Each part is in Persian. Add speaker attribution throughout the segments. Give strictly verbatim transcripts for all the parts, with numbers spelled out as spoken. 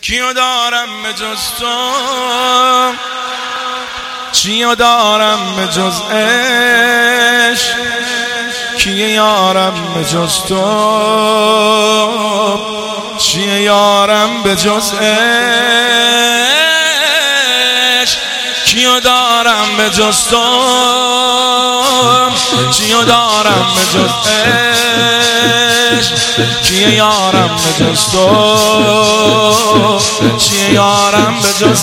Speaker 1: کیو دارم به جز تو، چیو دارم به جز عشق، کیه یارم به جز تو، چیه یارم به جز عشق، کیو دارم به جز تو، چیو دارم به جز عشق، کیه یارم به جز تو، چیه یارم به جز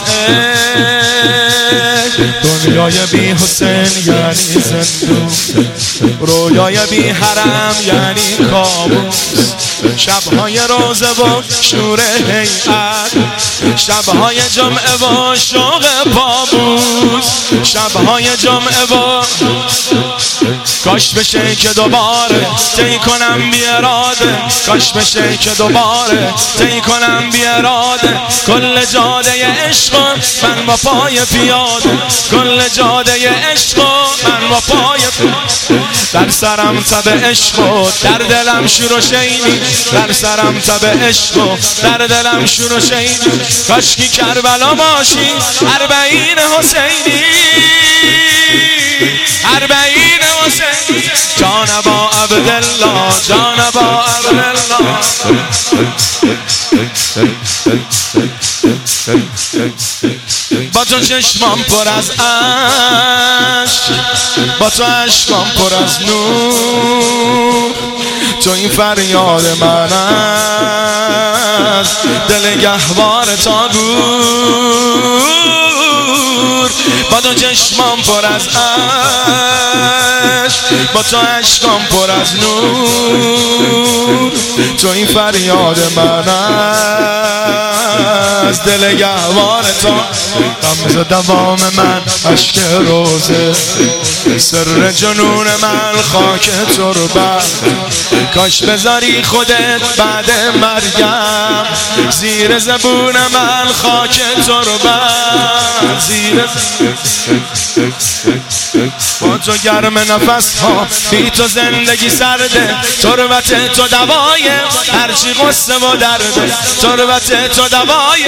Speaker 1: عشق. دنیای بی حسین یعنی زندون، رویای بی حرم یعنی کابوس، شبهای روزه و شور هیئت، شبهای جمعه و شوق پابوس، شبهای جمعه و کاش بشه که دوباره طی کنم بی اراده، کاش بشه که دوباره طی کنم بی اراده، کل جاده عشق من با پای پیاده، کل جاده عشق من با پای پیاده، در سرم تب عشق و در دلم شور و شیدی، در سرم تب عشق و در دلم شور و شیدی، کاشکی کربلا باشی اربعین حسینی، اربعین حسینی، جانبا عبدالله، جانبا عبدالله. با تو چشمام پر از عشق، با تو عشقام پر از نور، تو این فریاد من است دل گهوار تا گور، با تو چشمام پر از عشق، با تو عشقام پر از نور، تو این فریاد من است دل گهوار تا رمز دوام من عشق روزه، سر جنون من خاک تربت، کاش بذاری خودت بعد مرگم زیر زبون من خاک تربت، زیر با تو گرم نفس ها، بی تو زندگی سرده، تربت تو دوای هرچی غصه و درده، تربت تو دوای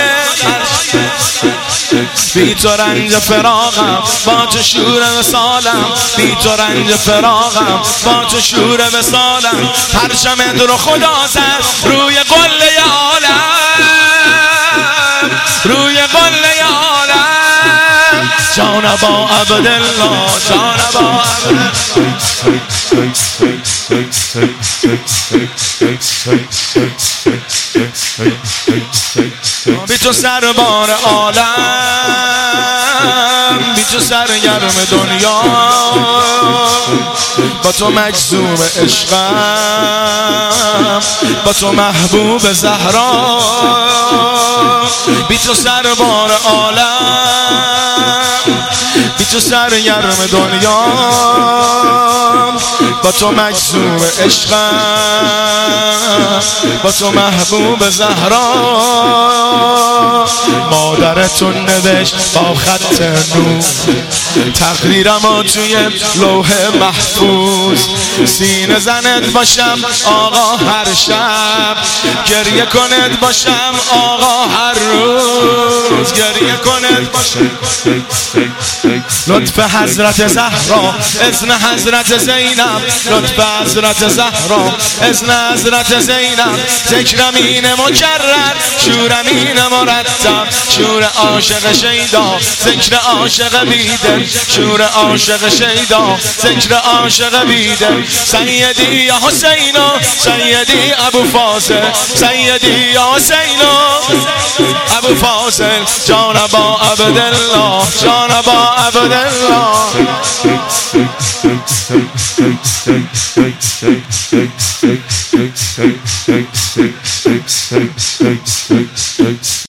Speaker 1: بی تو رنج فراغم، با تو شور وصالم، بی تو رنج فراغم، با تو شور وصالم، پرچمت رو خدا زد روی قله عالم، روی قله عالم، جانبا عبدالله، جانبا بی تو سربار عالم، بی تو سرگرم دنیا، با تو مجذوب عشقم، با تو محبوب زهرا، بی تو سربار عالم، بی تو سرگرم دنیا، با تو مجذوب عشقم، با تو محبوب زهرا، مادرتون نوشت با خط نور تقریرمو توی لوح محفوظ، سینه زنت باشم آقا هر شب، گریه کنت باشم آقا هر روز، گریه کنت باشم، لطف حضرت زهرا اذن حضرت زینب، لطف حضرت زهرا اذن حضرت زینب، ذکرمین مکرر شورمین مرتب، شور عاشق شیدا ذکر عاشق بیدل، شور عاشق شیدا ذکر عاشق بیدل، سیدی یا حسین سیدی ابو فاضل، سیدی یا حسین ابو فاضل، جانبا عبدالله، جانبا عبدالله.